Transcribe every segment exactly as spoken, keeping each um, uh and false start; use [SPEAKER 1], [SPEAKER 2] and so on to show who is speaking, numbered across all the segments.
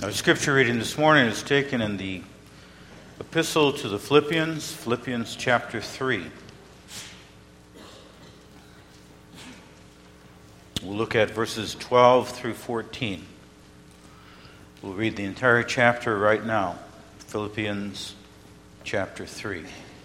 [SPEAKER 1] Our scripture reading this morning is taken in the Epistle to the Philippians, Philippians chapter three. We'll look at verses twelve through fourteen. We'll read the entire chapter right now, Philippians chapter three.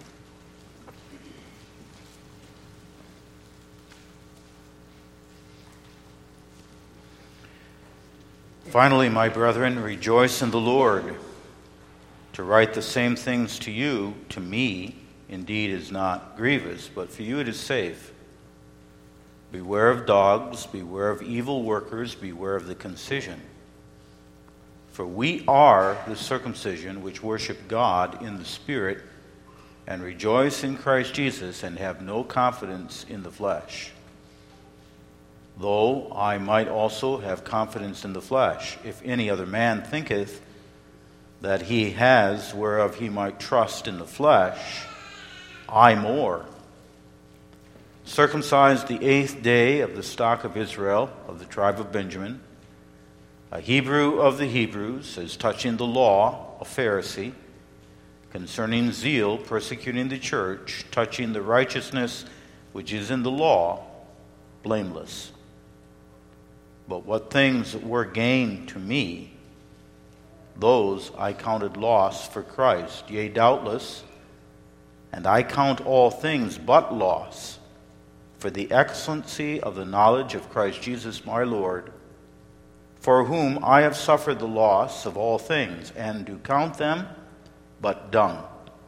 [SPEAKER 1] Finally, my brethren, rejoice in the Lord. To write the same things to you, to me, indeed is not grievous, but for you it is safe. Beware of dogs, beware of evil workers, beware of the concision. For we are the circumcision which worship God in the Spirit, and rejoice in Christ Jesus, and have no confidence in the flesh. Though I might also have confidence in the flesh, if any other man thinketh that he has whereof he might trust in the flesh, I more. Circumcised the eighth day of the stock of Israel, of the tribe of Benjamin, a Hebrew of the Hebrews, as touching the law, a Pharisee, concerning zeal, persecuting the church, touching the righteousness which is in the law, blameless. But what things were gain to me, those I counted loss for Christ. Yea, doubtless, and I count all things but loss, for the excellency of the knowledge of Christ Jesus my Lord, for whom I have suffered the loss of all things, and do count them but dung,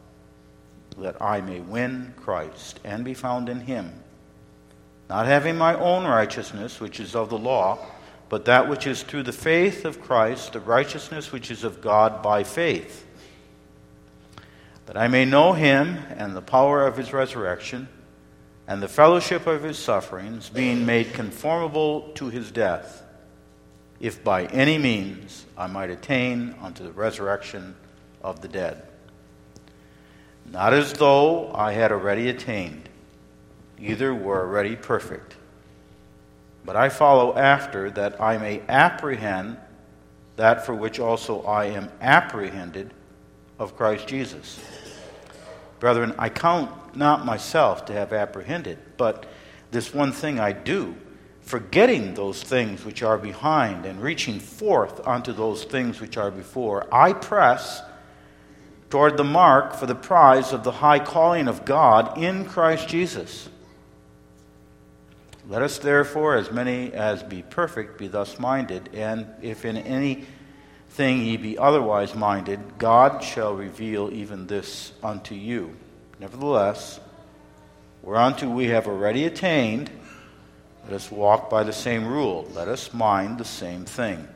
[SPEAKER 1] that I may win Christ, and be found in him, not having my own righteousness, which is of the law, but that which is through the faith of Christ, the righteousness which is of God by faith, that I may know him and the power of his resurrection, and the fellowship of his sufferings, being made conformable to his death, if by any means I might attain unto the resurrection of the dead. Not as though I had already attained, either were already perfect. But I follow after, that I may apprehend that for which also I am apprehended of Christ Jesus. Brethren, I count not myself to have apprehended, but this one thing I do, forgetting those things which are behind, and reaching forth unto those things which are before, I press toward the mark for the prize of the high calling of God in Christ Jesus. Let us therefore, as many as be perfect, be thus minded, and if in anything ye be otherwise minded, God shall reveal even this unto you. Nevertheless, whereunto we have already attained, let us walk by the same rule, let us mind the same thing.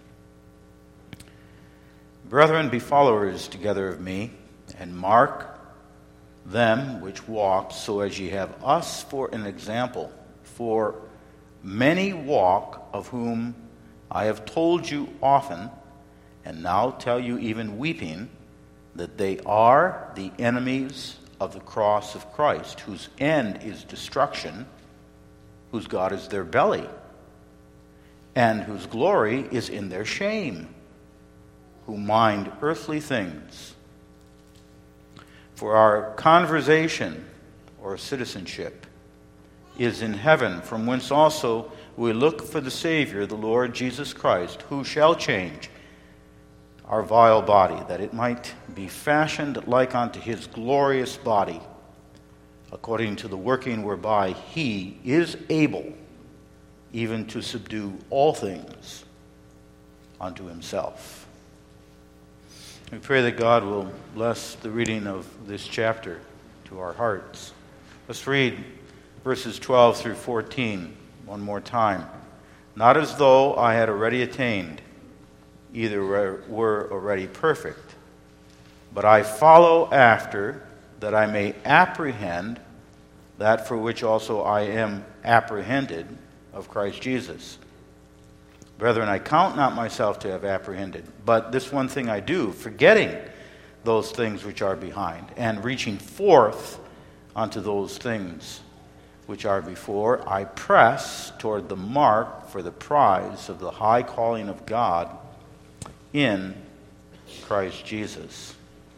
[SPEAKER 1] Brethren, be followers together of me, and mark them which walk, so as ye have us for an example. For many walk, of whom I have told you often, and now tell you even weeping, that they are the enemies of the cross of Christ, whose end is destruction, whose God is their belly, and whose glory is in their shame, who mind earthly things. For our conversation or citizenship is in heaven, from whence also we look for the Savior, the Lord Jesus Christ, who shall change our vile body, that it might be fashioned like unto his glorious body, according to the working whereby he is able even to subdue all things unto himself. We pray that God will bless the reading of this chapter to our hearts. Let's read verses twelve through fourteen one more time. Not as though I had already attained, either were already perfect, but I follow after, that I may apprehend that for which also I am apprehended of Christ Jesus. Brethren, I count not myself to have apprehended, but this one thing I do, forgetting those things which are behind, and reaching forth unto those things which are before, I press toward the mark for the prize of the high calling of God in Christ Jesus.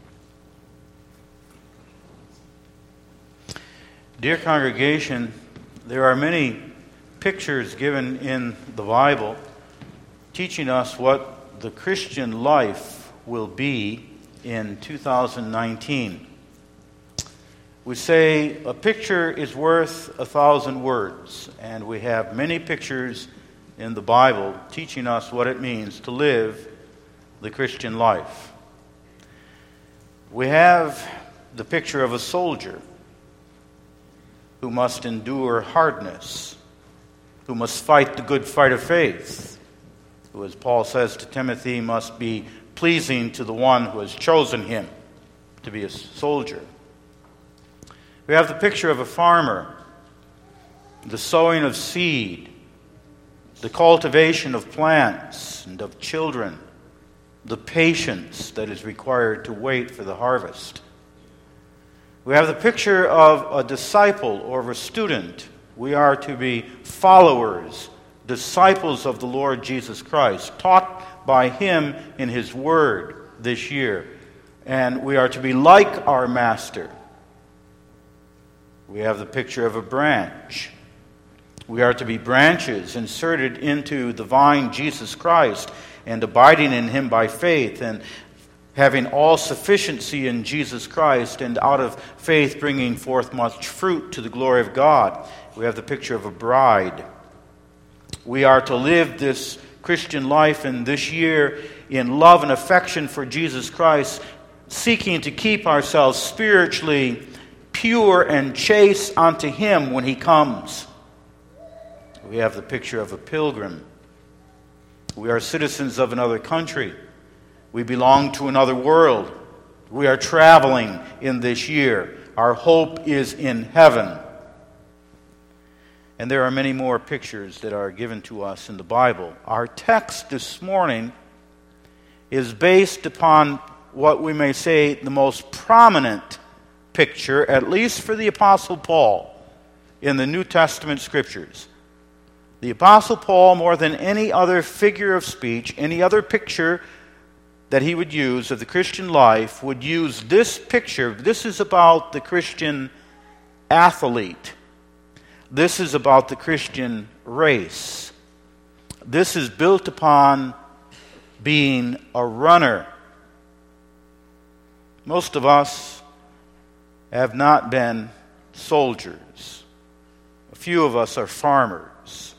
[SPEAKER 1] Dear congregation, there are many pictures given in the Bible teaching us what the Christian life will be in two thousand nineteen. We say a picture is worth a thousand words, and we have many pictures in the Bible teaching us what it means to live the Christian life. We have the picture of a soldier who must endure hardness, who must fight the good fight of faith, who, as Paul says to Timothy, must be pleasing to the one who has chosen him to be a soldier. We have the picture of a farmer, the sowing of seed, the cultivation of plants and of children, the patience that is required to wait for the harvest. We have the picture of a disciple or of a student. We are to be followers, disciples of the Lord Jesus Christ, taught by Him in His Word this year. And we are to be like our Master. We have the picture of a branch. We are to be branches inserted into the vine, Jesus Christ, and abiding in Him by faith, and having all sufficiency in Jesus Christ, and out of faith bringing forth much fruit to the glory of God. We have the picture of a bride. We are to live this Christian life in this year in love and affection for Jesus Christ, seeking to keep ourselves spiritually pure and chaste unto Him when He comes. We have the picture of a pilgrim. We are citizens of another country. We belong to another world. We are traveling in this year. Our hope is in heaven. And there are many more pictures that are given to us in the Bible. Our text this morning is based upon what we may say the most prominent picture, at least for the Apostle Paul, in the New Testament Scriptures. The Apostle Paul, more than any other figure of speech, any other picture that he would use of the Christian life, would use this picture. This is about the Christian athlete. This is about the Christian race. This is built upon being a runner. Most of us have not been soldiers. A few of us are farmers.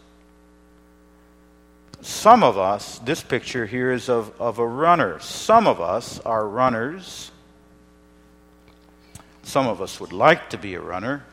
[SPEAKER 1] Some of us, this picture here is of, of a runner. Some of us are runners. Some of us would like to be a runner.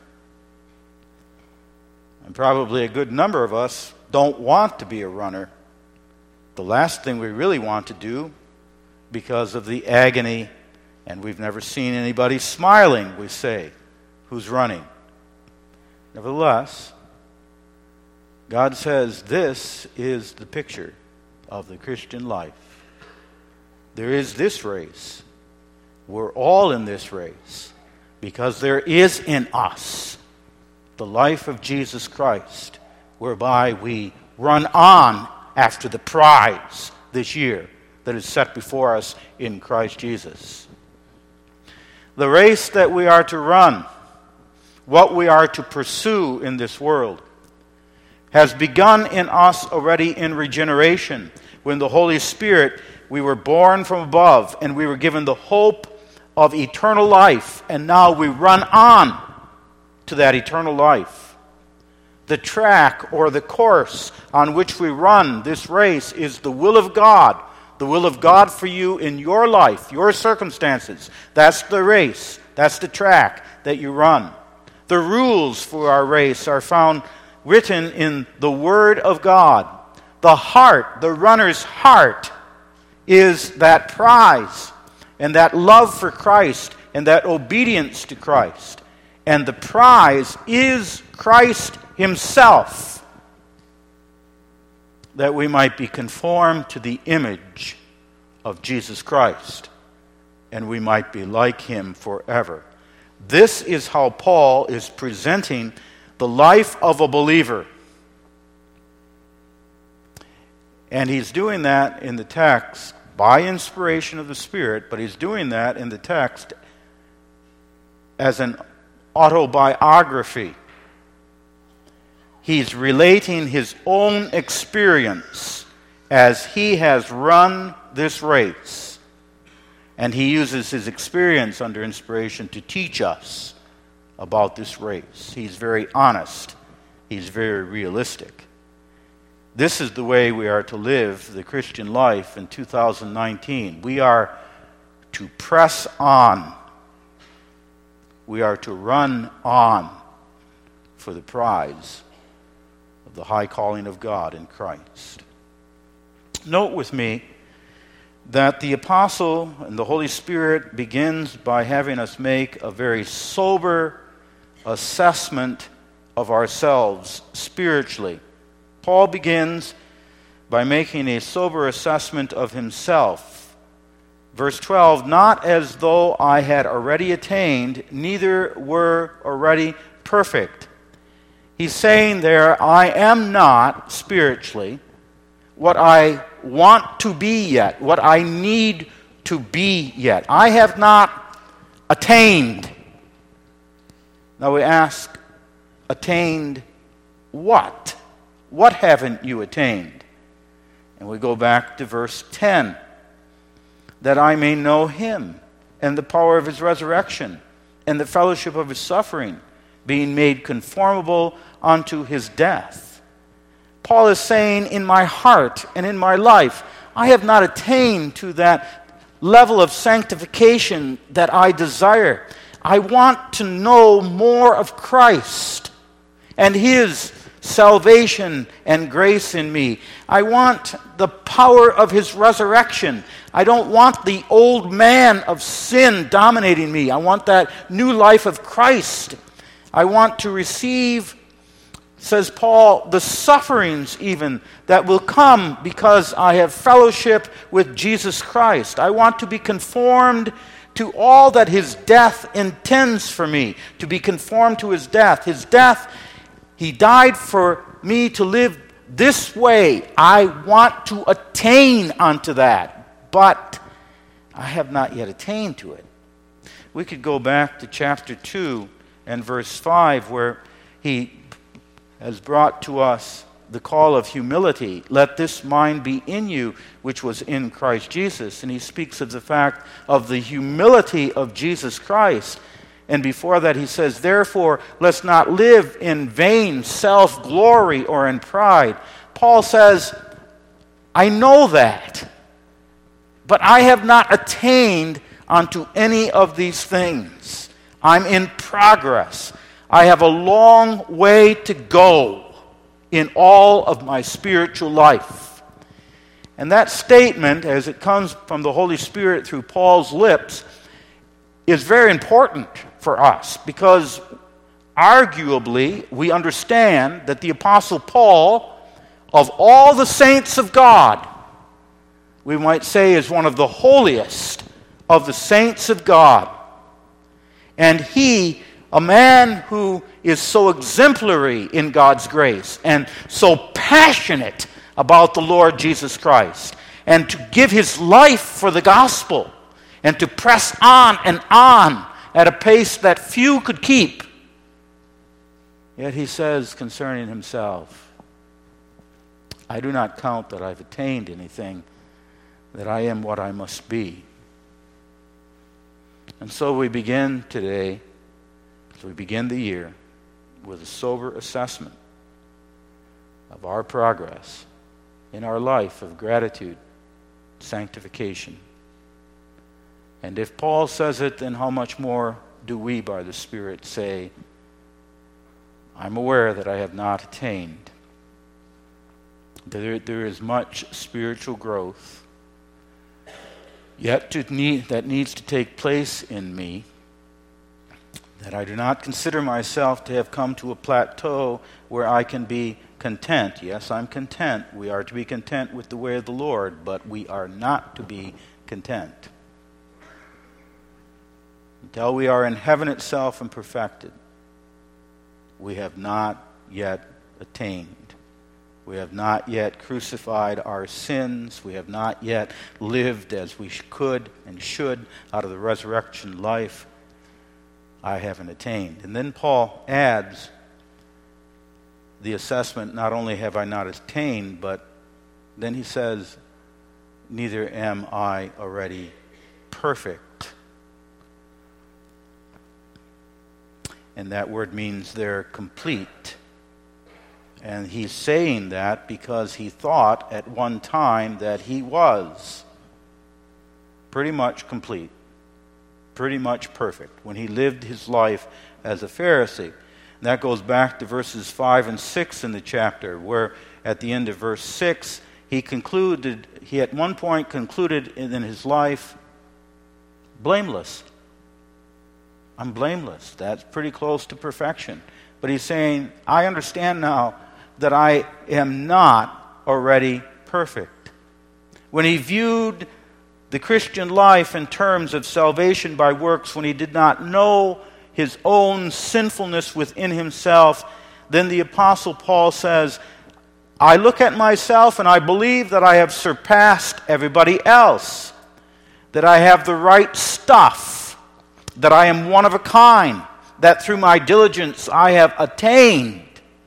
[SPEAKER 1] And probably a good number of us don't want to be a runner. The last thing we really want to do, because of the agony, and we've never seen anybody smiling, we say, who's running. Nevertheless, God says this is the picture of the Christian life. There is this race. We're all in this race because there is in us the life of Jesus Christ, whereby we run on after the prize this year that is set before us in Christ Jesus. The race that we are to run, what we are to pursue in this world, has begun in us already in regeneration. When the Holy Spirit, we were born from above, and we were given the hope of eternal life, and now we run on to that eternal life. The track or the course on which we run this race is the will of God. The will of God for you in your life, your circumstances. That's the race. That's the track that you run. The rules for our race are found written in the Word of God. The heart, the runner's heart, is that prize and that love for Christ and that obedience to Christ. And the prize is Christ Himself, that we might be conformed to the image of Jesus Christ, and we might be like Him forever. This is how Paul is presenting the life of a believer. And he's doing that in the text by inspiration of the Spirit, but he's doing that in the text as an autobiography. He's relating his own experience as he has run this race. And he uses his experience under inspiration to teach us about this race. He's very honest. He's very realistic. This is the way we are to live the Christian life in two thousand nineteen. We are to press on. We are to run on for the prize of the high calling of God in Christ. Note with me that the apostle and the Holy Spirit begins by having us make a very sober assessment of ourselves spiritually. Paul begins by making a sober assessment of himself. Verse twelve, not as though I had already attained, neither were already perfect. He's saying there, I am not spiritually what I want to be yet, what I need to be yet. I have not attained. Now we ask, attained what? What haven't you attained? And we go back to verse ten. That I may know him and the power of his resurrection and the fellowship of his suffering, being made conformable unto his death. Paul is saying, in my heart and in my life, I have not attained to that level of sanctification that I desire. I want to know more of Christ and his salvation and grace in me. I want the power of his resurrection. I don't want the old man of sin dominating me. I want that new life of Christ. I want to receive, says Paul, the sufferings even that will come because I have fellowship with Jesus Christ. I want to be conformed to all that his death intends for me, to be conformed to his death. His death, he died for me to live this way. I want to attain unto that, but I have not yet attained to it. We could go back to chapter two and verse five, where he has brought to us the call of humility. Let this mind be in you, which was in Christ Jesus. And he speaks of the fact of the humility of Jesus Christ. And before that he says, therefore, let's not live in vain self-glory or in pride. Paul says, I know that, but I have not attained unto any of these things. I'm in progress. I have a long way to go in all of my spiritual life. And that statement, as it comes from the Holy Spirit through Paul's lips, is very important for us because arguably we understand that the Apostle Paul, of all the saints of God, we might say is one of the holiest of the saints of God. And he, a man who is so exemplary in God's grace and so passionate about the Lord Jesus Christ, and to give his life for the gospel, and to press on and on at a pace that few could keep. Yet he says concerning himself, I do not count that I've attained anything, that I am what I must be. And so we begin today, as we begin the year, with a sober assessment of our progress in our life of gratitude, sanctification. And if Paul says it, then how much more do we, by the Spirit, say, I'm aware that I have not attained. There, there is much spiritual growth yet to need, that needs to take place in me, that I do not consider myself to have come to a plateau where I can be content. Yes, I'm content. We are to be content with the way of the Lord, but we are not to be content until we are in heaven itself and perfected. We have not yet attained We have not yet crucified our sins. We have not yet lived as we could and should out of the resurrection life. I haven't attained. And then Paul adds the assessment, not only have I not attained, but then he says, neither am I already perfect. And that word means they're complete. And he's saying that because he thought at one time that he was pretty much complete, pretty much perfect when he lived his life as a Pharisee. And that goes back to verses five and six in the chapter, where at the end of verse six, he concluded, he at one point concluded in his life, blameless. I'm blameless. That's pretty close to perfection. But he's saying, I understand now that I am not already perfect. When he viewed the Christian life in terms of salvation by works, when he did not know his own sinfulness within himself, then the Apostle Paul says, I look at myself and I believe that I have surpassed everybody else, that I have the right stuff, that I am one of a kind, that through my diligence I have attained.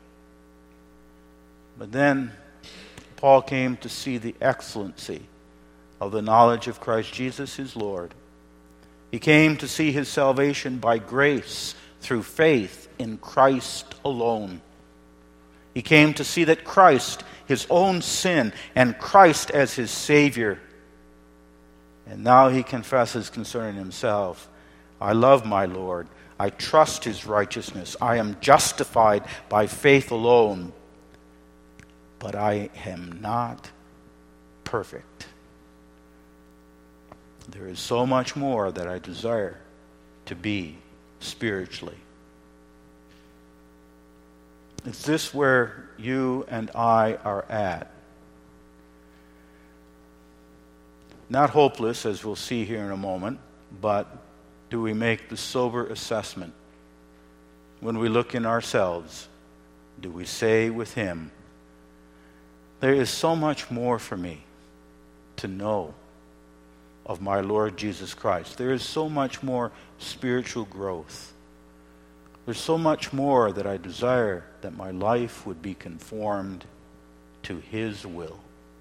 [SPEAKER 1] But then Paul came to see the excellency of the knowledge of Christ Jesus his Lord. He came to see his salvation by grace through faith in Christ alone. He came to see that Christ, his own sin, and Christ as his Savior. And now he confesses concerning himself, I love my Lord. I trust his righteousness. I am justified by faith alone. But I am not perfect. There is so much more that I desire to be spiritually. Is this where you and I are at? Not hopeless, as we'll see here in a moment, but do we make the sober assessment? When we look in ourselves, do we say with him, there is so much more for me to know of my Lord Jesus Christ. There is so much more spiritual growth. There's so much more that I desire that my life would be conformed to his will.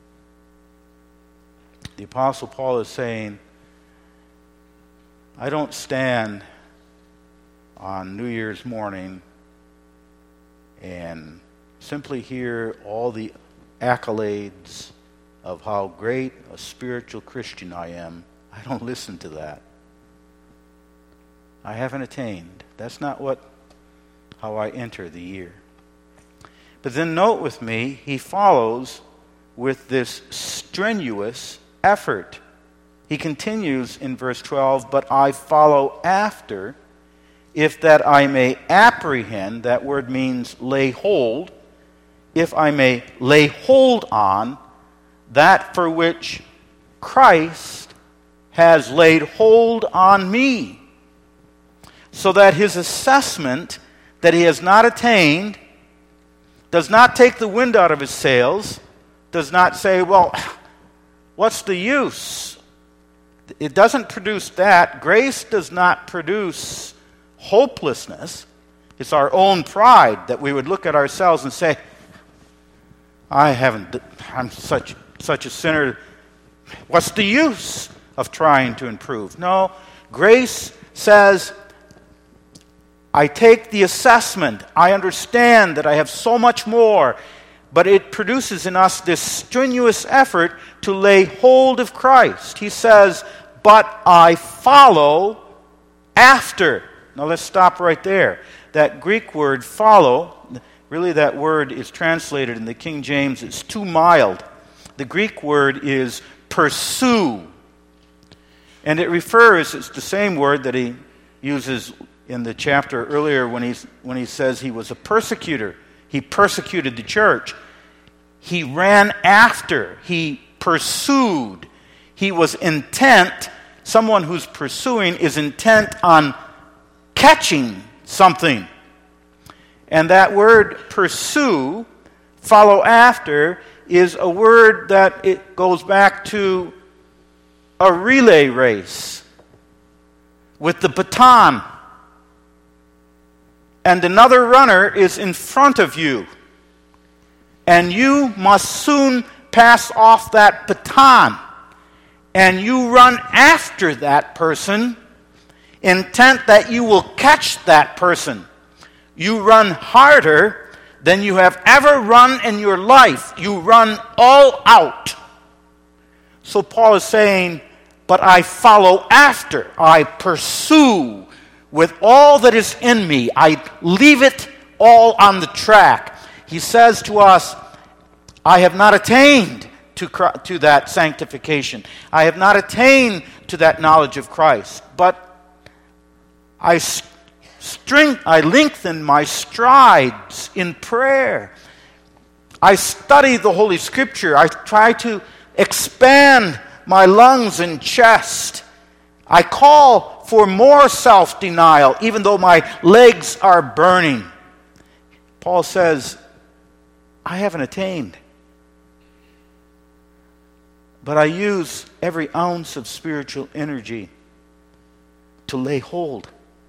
[SPEAKER 1] The Apostle Paul is saying, I don't stand on New Year's morning and simply hear all the accolades of how great a spiritual Christian I am. I don't listen to that. I haven't attained. That's not what how I enter the year. But then note with me, he follows with this strenuous effort. He continues in verse twelve, but I follow after, if that I may apprehend, that word means lay hold, if I may lay hold on that for which Christ has laid hold on me. So that his assessment that he has not attained does not take the wind out of his sails, does not say, well, what's the use? It doesn't produce that. Grace does not produce hopelessness. It's our own pride that we would look at ourselves and say, I haven't, I'm such such a sinner. What's the use of trying to improve? No, grace says, I take the assessment. I understand that I have so much more, but it produces in us this strenuous effort to lay hold of Christ. He says, but I follow after. Now let's stop right there. That Greek word follow, really that word is translated in the King James, it's too mild. The Greek word is pursue. And it refers, it's the same word that he uses in the chapter earlier when, he's, when he says he was a persecutor. He persecuted the church. He ran after. He pursued. He was intent. Someone who's pursuing is intent on catching something. And that word pursue Follow after is a word that it goes back to a relay race with the baton. And another runner is in front of you. And you must soon pass off that baton. And you run after that person, intent that you will catch that person. You run harder than you have ever run in your life. You run all out. So Paul is saying, but I follow after. I pursue with all that is in me. I leave it all on the track. He says to us, I have not attained to, to that sanctification. I have not attained to that knowledge of Christ. But I, string, I lengthen my strides in prayer. I study the Holy Scripture. I try to expand my lungs and chest. I call for more self-denial, even though my legs are burning. Paul says, I haven't attained. But I use every ounce of spiritual energy to lay hold.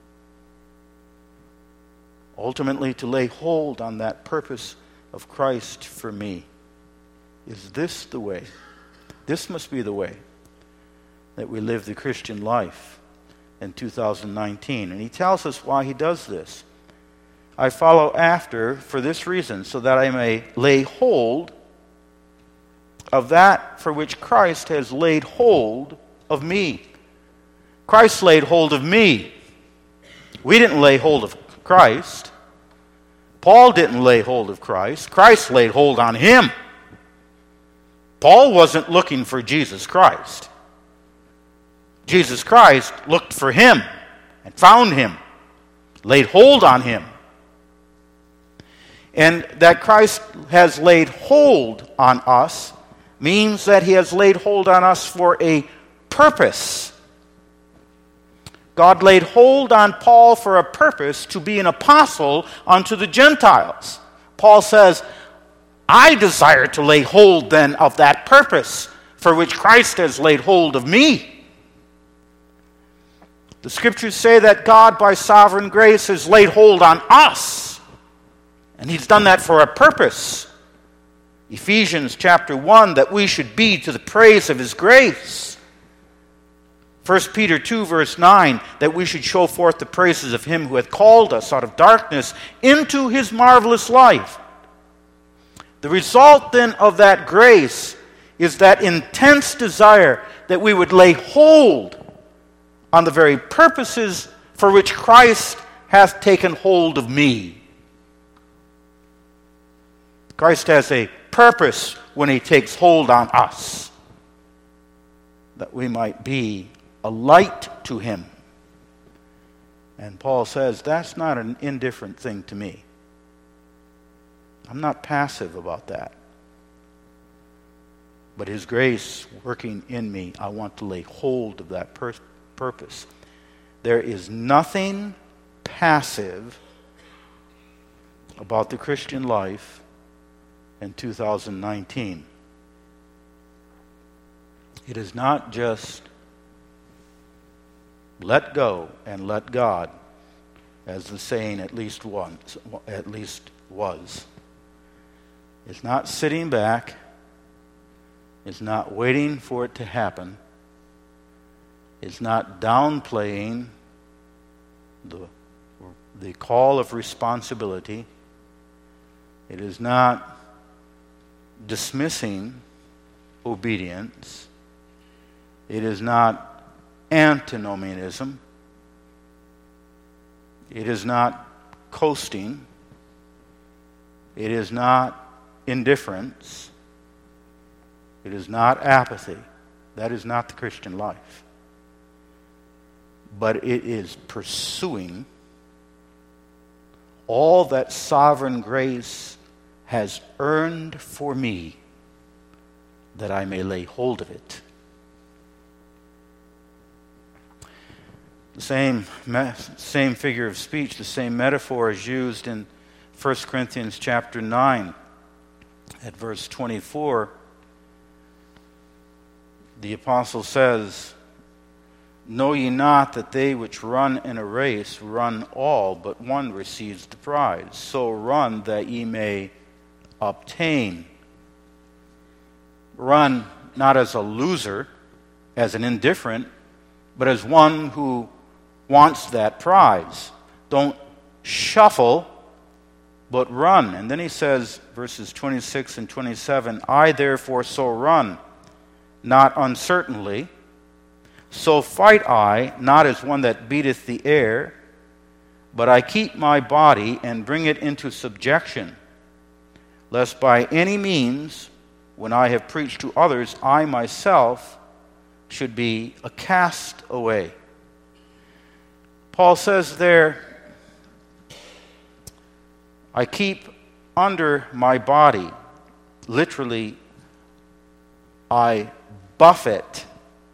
[SPEAKER 1] Ultimately, to lay hold on that purpose of Christ for me. Is this the way? This must be the way that we live the Christian life in two thousand nineteen. And he tells us why he does this. I follow after for this reason, so that I may lay hold of that for which Christ has laid hold of me. Christ laid hold of me. We didn't lay hold of Christ. Paul didn't lay hold of Christ. Christ laid hold on him. Paul wasn't looking for Jesus Christ. Jesus Christ looked for him and found him, laid hold on him. And that Christ has laid hold on us means that he has laid hold on us for a purpose. God laid hold on Paul for a purpose, to be an apostle unto the Gentiles. Paul says, I desire to lay hold then of that purpose for which Christ has laid hold of me. The scriptures say that God by sovereign grace has laid hold on us. And he's done that for a purpose. Ephesians chapter one, that we should be to the praise of his grace. First Peter two verse nine, that we should show forth the praises of him who hath called us out of darkness into his marvelous light. The result then of that grace is that intense desire that we would lay hold on the very purposes for which Christ hath taken hold of me. Christ has a purpose when he takes hold on us, that we might be a light to him. And Paul says, that's not an indifferent thing to me. I'm not passive about that. But his grace working in me, I want to lay hold of that pur- purpose. There is nothing passive about the Christian life in two thousand nineteen. It is not just let go and let God, as the saying at least once, at least was. It's not sitting back. It's not waiting for it to happen. It's not downplaying the, the call of responsibility. It is not dismissing obedience. It is not antinomianism. It is not coasting. It is not indifference. It is not apathy. That is not the Christian life. But it is pursuing all that sovereign grace has earned for me, that I may lay hold of it. The same, same figure of speech, the same metaphor is used in First Corinthians chapter nine, At verse twenty-four, the apostle says, "Know ye not that they which run in a race run all, but one receives the prize? So run that ye may obtain." Run not as a loser, as an indifferent, but as one who wants that prize. Don't shuffle, but run. And then he says, verses twenty-six and twenty-seven, "I therefore so run, not uncertainly. So fight I, not as one that beateth the air, but I keep my body and bring it into subjection, lest by any means, when I have preached to others, I myself should be a castaway." Paul says there, I keep under my body. Literally, I buffet.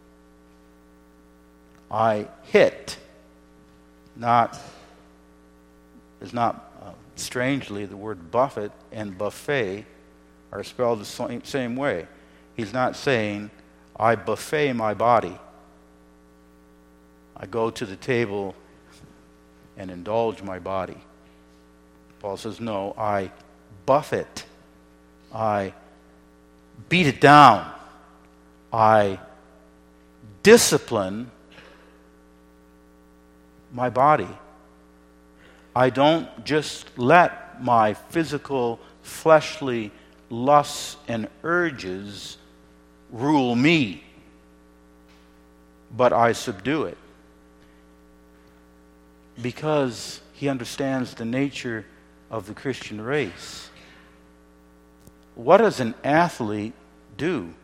[SPEAKER 1] I hit. Not, is not, uh, strangely, the word buffet and buffet are spelled the same, same way. He's not saying, I buffet my body. I go to the table and indulge my body. Paul says, no, I buffet. I beat it down. I discipline my body. I don't just let my physical, fleshly lusts and urges rule me, but I subdue it. Because he understands the nature of the Christian race. What does an athlete do?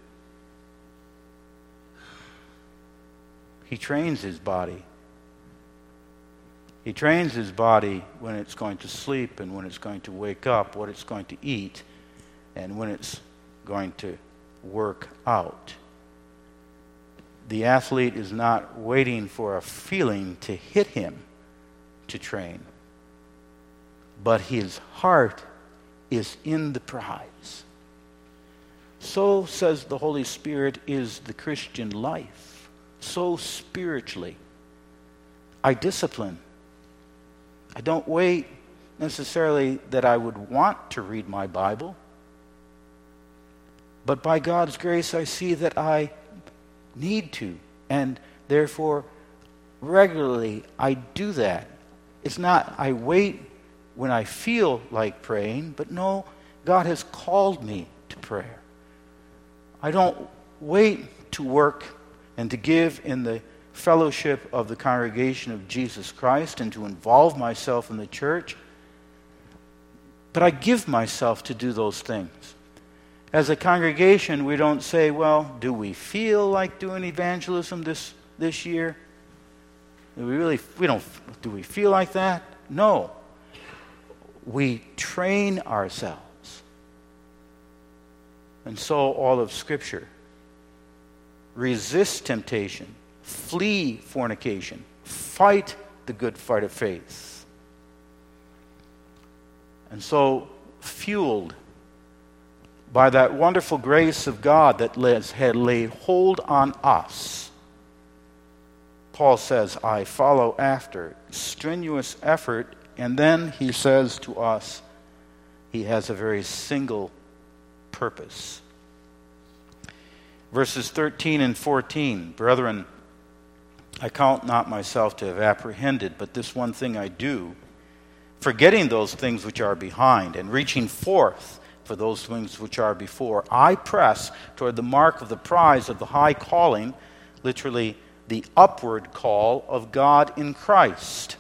[SPEAKER 1] He trains his body. He trains his body when it's going to sleep and when it's going to wake up, what it's going to eat, and when it's going to work out. The athlete is not waiting for a feeling to hit him to train, but his heart is in the prize. So, says the Holy Spirit, is the Christian life. So spiritually, I discipline. I don't wait necessarily that I would want to read my Bible, but by God's grace I see that I need to, and therefore regularly I do that. It's not I wait when I feel like praying, but no, God has called me to prayer. I don't wait to work and to give in the fellowship of the congregation of Jesus Christ and to involve myself in the church, but I give myself to do those things. As a congregation, we don't say, well, do we feel like doing evangelism this, this year? Do we really, we don't, do we feel like that? No. We train ourselves. And so all of Scripture. Resist temptation. Flee fornication. Fight the good fight of faith. And so, fueled by that wonderful grace of God that had laid hold on us, Paul says, I follow after strenuous effort, and then he says to us, he has a very single purpose. Verses thirteen and fourteen, brethren, I count not myself to have apprehended, but this one thing I do, forgetting those things which are behind, and reaching forth for those things which are before, I press toward the mark of the prize of the high calling, literally the upward call of God in Christ.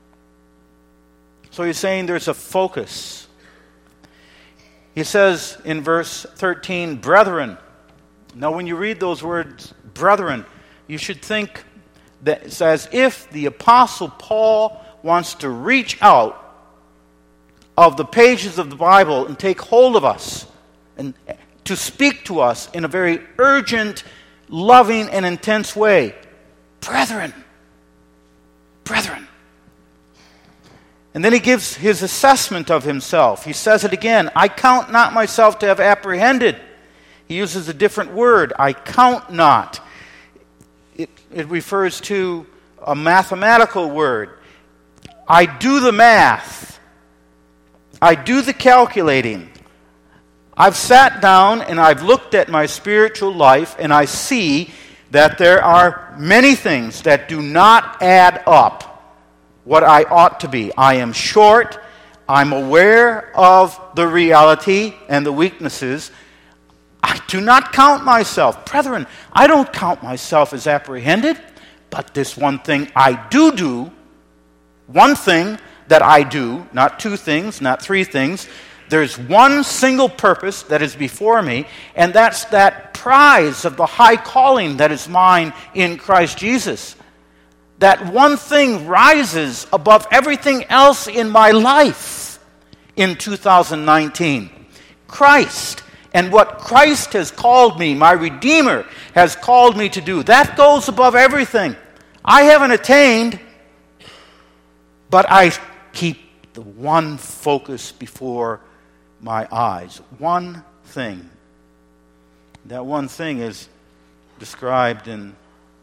[SPEAKER 1] So he's saying there's a focus. He says in verse thirteen, brethren. Now when you read those words, brethren, you should think that it's as if the Apostle Paul wants to reach out of the pages of the Bible and take hold of us and to speak to us in a very urgent, loving, and intense way. Brethren, brethren. And then he gives his assessment of himself. He says it again, I count not myself to have apprehended. He uses a different word, I count not. It, it refers to a mathematical word. I do the math. I do the calculating. I've sat down and I've looked at my spiritual life and I see that there are many things that do not add up what I ought to be. I am short. I'm aware of the reality and the weaknesses. I do not count myself. Brethren, I don't count myself as apprehended, but this one thing I do do, one thing that I do, not two things, not three things, there's one single purpose that is before me, and that's that prize of the high calling that is mine in Christ Jesus. That one thing rises above everything else in my life in two thousand nineteen. Christ, and what Christ has called me, my Redeemer, has called me to do. That goes above everything. I haven't attained, but I keep the one focus before my eyes. One thing. That one thing is described in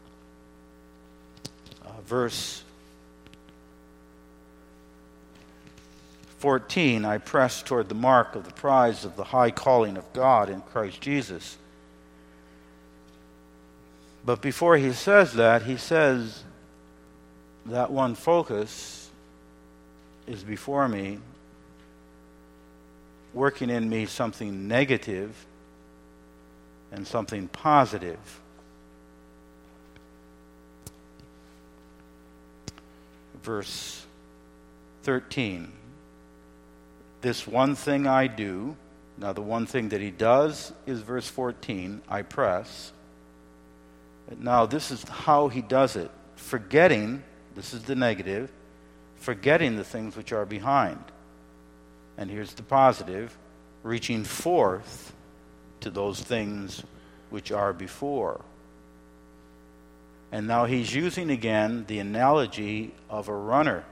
[SPEAKER 1] uh, verse fourteen. I press toward the mark of the prize of the high calling of God in Christ Jesus. But before he says that, he says that one focus is before me, working in me something negative and something positive. Verse thirteen. This one thing I do. Now the one thing that he does is verse fourteen. I press. But now this is how he does it. Forgetting, this is the negative, forgetting the things which are behind. And here's the positive, reaching forth to those things which are before. And now he's using again the analogy of a runner.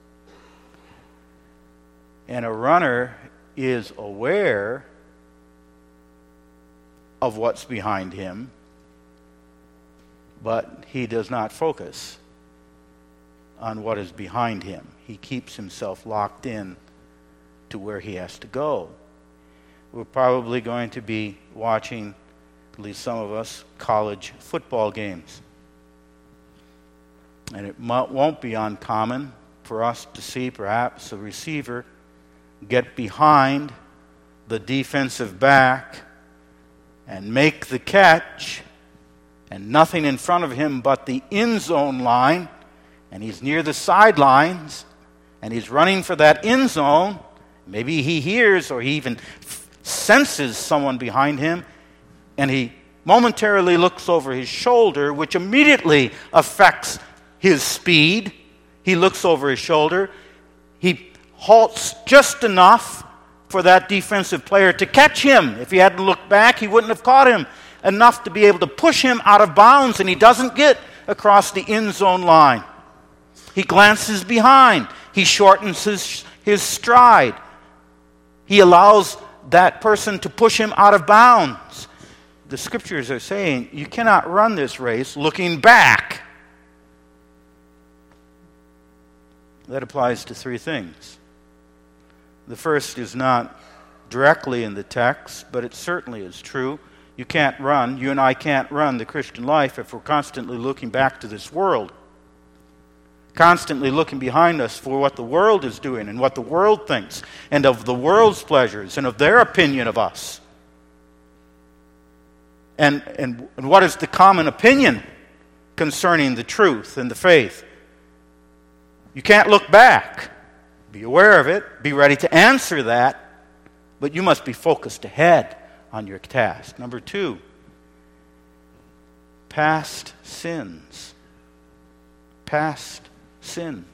[SPEAKER 1] And a runner is aware of what's behind him, but he does not focus on what is behind him. He keeps himself locked in to where he has to go. We're probably going to be watching, at least some of us, college football games. And it won't be uncommon for us to see perhaps a receiver get behind the defensive back and make the catch, and nothing in front of him but the end zone line, and he's near the sidelines, and he's running for that end zone. Maybe he hears or he even f- senses someone behind him, and he momentarily looks over his shoulder, which immediately affects his speed. He looks over his shoulder. He halts just enough for that defensive player to catch him. If he hadn't looked back, he wouldn't have caught him. Enough to be able to push him out of bounds, and he doesn't get across the end zone line. He glances behind. He shortens his, his stride. He allows that person to push him out of bounds. The scriptures are saying you cannot run this race looking back. That applies to three things. The first is not directly in the text, but it certainly is true. You can't run, you and I can't run the Christian life if we're constantly looking back to this world. Constantly looking behind us for what the world is doing and what the world thinks, and of the world's pleasures and of their opinion of us. And, and, and what is the common opinion concerning the truth and the faith? You can't look back. Be aware of it. Be ready to answer that. But you must be focused ahead on your task. Number two, past sins. Past sins.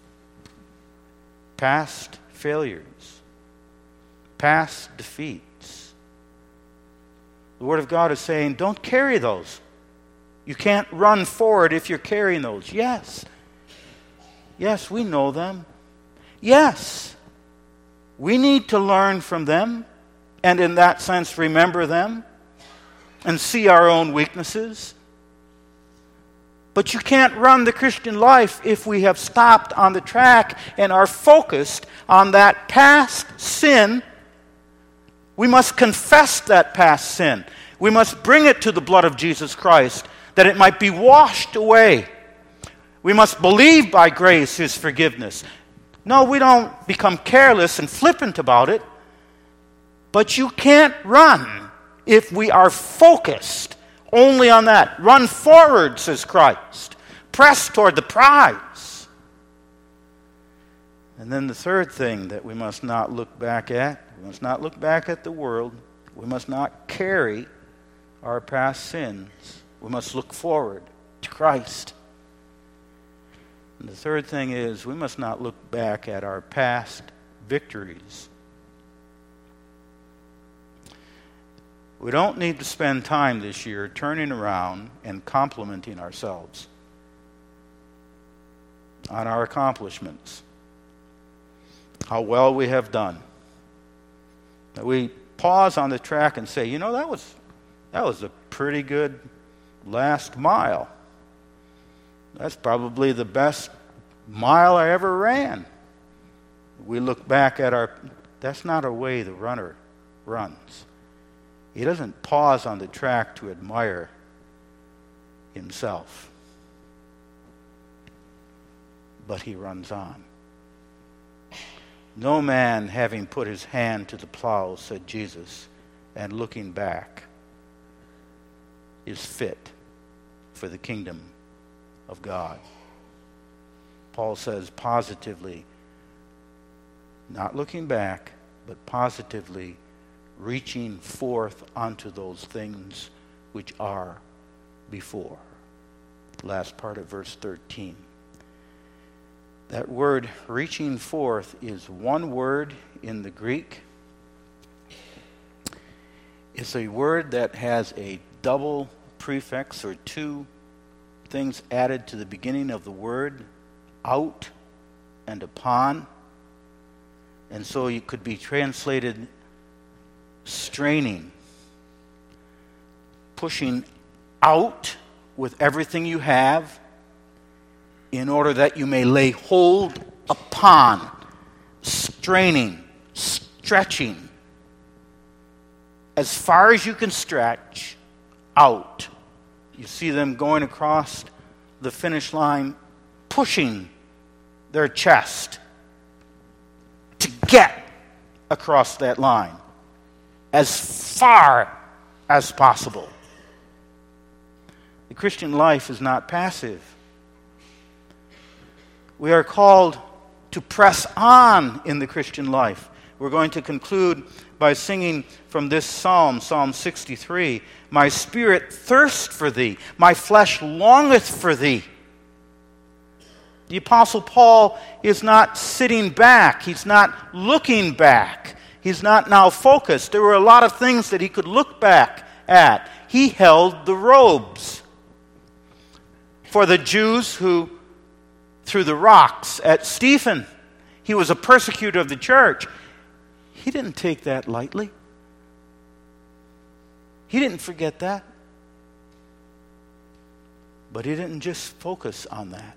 [SPEAKER 1] Past failures. Past defeats. The Word of God is saying, don't carry those. You can't run forward if you're carrying those. Yes. Yes, we know them. Yes, we need to learn from them, and in that sense remember them, and see our own weaknesses. But you can't run the Christian life if we have stopped on the track and are focused on that past sin. We must confess that past sin. We must bring it to the blood of Jesus Christ, that it might be washed away. We must believe by grace His forgiveness. No, we don't become careless and flippant about it. But you can't run if we are focused only on that. Run forward, says Christ. Press toward the prize. And then the third thing that we must not look back at, we must not look back at the world. We must not carry our past sins. We must look forward to Christ. And the third thing is, we must not look back at our past victories. We don't need to spend time this year turning around and complimenting ourselves on our accomplishments, how well we have done. That we pause on the track and say, you know, that was that was a pretty good last mile. That's probably the best mile I ever ran. We look back at our, that's not a way the runner runs. He doesn't pause on the track to admire himself, but he runs on. No man having put his hand to the plow, said Jesus, and looking back, is fit for the kingdom of God. Paul says positively, not looking back, but positively reaching forth unto those things which are before. Last part of verse thirteen. That word reaching forth is one word in the Greek. It's a word that has a double prefix or two things added to the beginning of the word, out and upon. And so it could be translated straining, pushing out with everything you have in order that you may lay hold upon, straining, stretching, as far as you can stretch out. You see them going across the finish line, pushing their chest to get across that line as far as possible. The Christian life is not passive. We are called to press on in the Christian life. We're going to conclude by singing from this psalm, Psalm sixty-three, "My spirit thirsts for thee, my flesh longeth for thee." The Apostle Paul is not sitting back. He's not looking back. He's not now focused. There were a lot of things that he could look back at. He held the robes. For the Jews who threw the rocks at Stephen, he was a persecutor of the church. He didn't take that lightly. He didn't forget that. But he didn't just focus on that.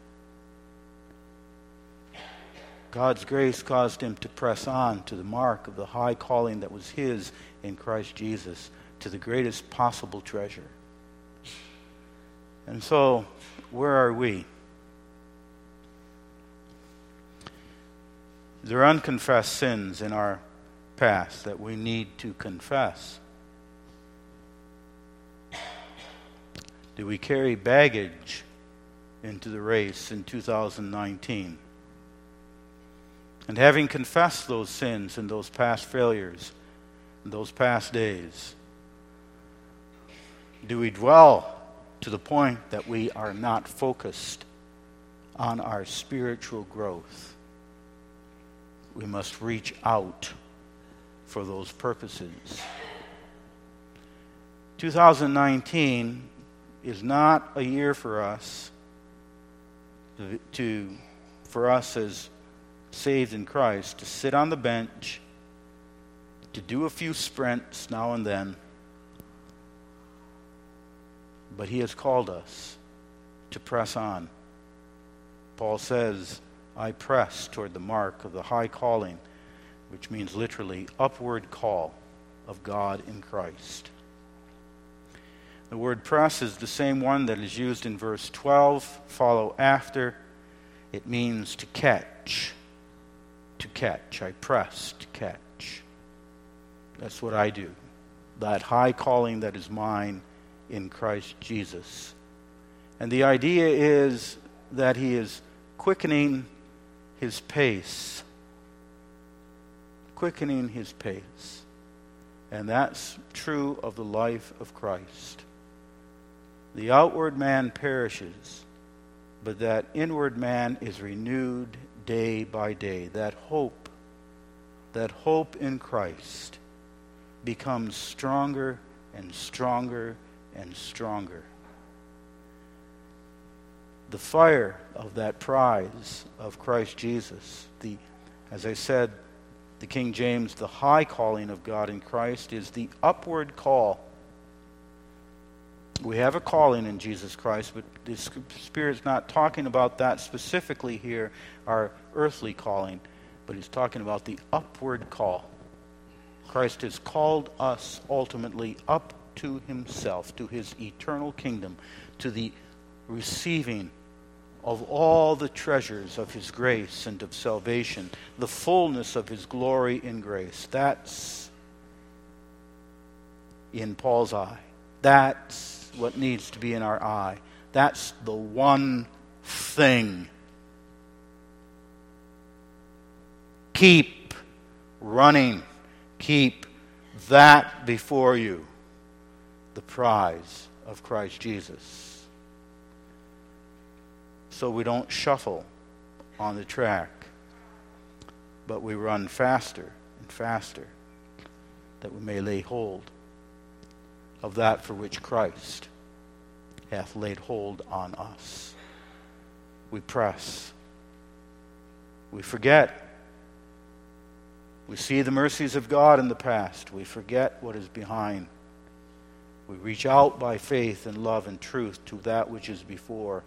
[SPEAKER 1] God's grace caused him to press on to the mark of the high calling that was his in Christ Jesus, to the greatest possible treasure. And so, where are we? There are unconfessed sins in our past that we need to confess. Do we carry baggage into the race in two thousand nineteen? And having confessed those sins and those past failures and those past days, do we dwell to the point that we are not focused on our spiritual growth? We must reach out for those purposes. two thousand nineteen is not a year for us to, to for us as saved in Christ to sit on the bench, to do a few sprints now and then, but he has called us to press on. Paul says, I press toward the mark of the high calling, which means literally upward call of God in Christ. The word press is the same one that is used in verse twelve, follow after. It means to catch. To catch. I press to catch. That's what I do. That high calling that is mine in Christ Jesus. And the idea is that he is quickening his pace. Quickening his pace. And that's true of the life of Christ. The outward man perishes, but that inward man is renewed day by day. That hope, that hope in Christ becomes stronger and stronger and stronger. The fire of that prize of Christ Jesus, the, as I said, the King James, the high calling of God in Christ is the upward call. We have a calling in Jesus Christ, but the Spirit's not talking about that specifically here, our earthly calling, but he's talking about the upward call. Christ has called us ultimately up to himself, to his eternal kingdom, to the receiving of all the treasures of his grace and of salvation, the fullness of his glory in grace. That's in Paul's eye. That's what needs to be in our eye. That's the one thing. Keep running. Keep that before you. The prize of Christ Jesus. So we don't shuffle on the track, but we run faster and faster, that we may lay hold of that for which Christ hath laid hold on us. We press. We forget. We see the mercies of God in the past. We forget what is behind. We reach out by faith and love and truth to that which is before.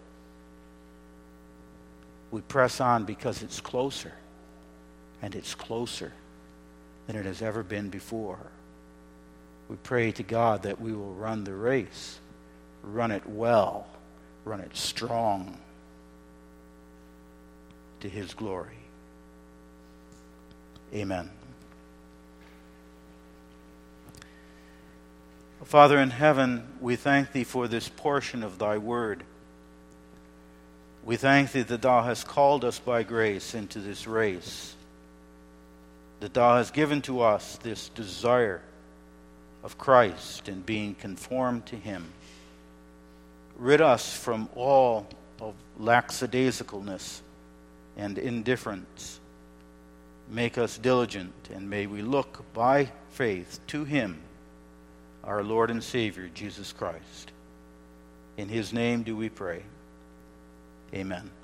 [SPEAKER 1] We press on because it's closer, and it's closer than it has ever been before. We pray to God that we will run the race, run it well, run it strong to his glory. Amen. Father in heaven, we thank thee for this portion of thy word. We thank thee that thou hast called us by grace into this race, that thou hast given to us this desire of Christ and being conformed to him. Rid us from all of lackadaisicalness and indifference. Make us diligent, and may we look by faith to him, our Lord and Savior, Jesus Christ. In his name do we pray. Amen.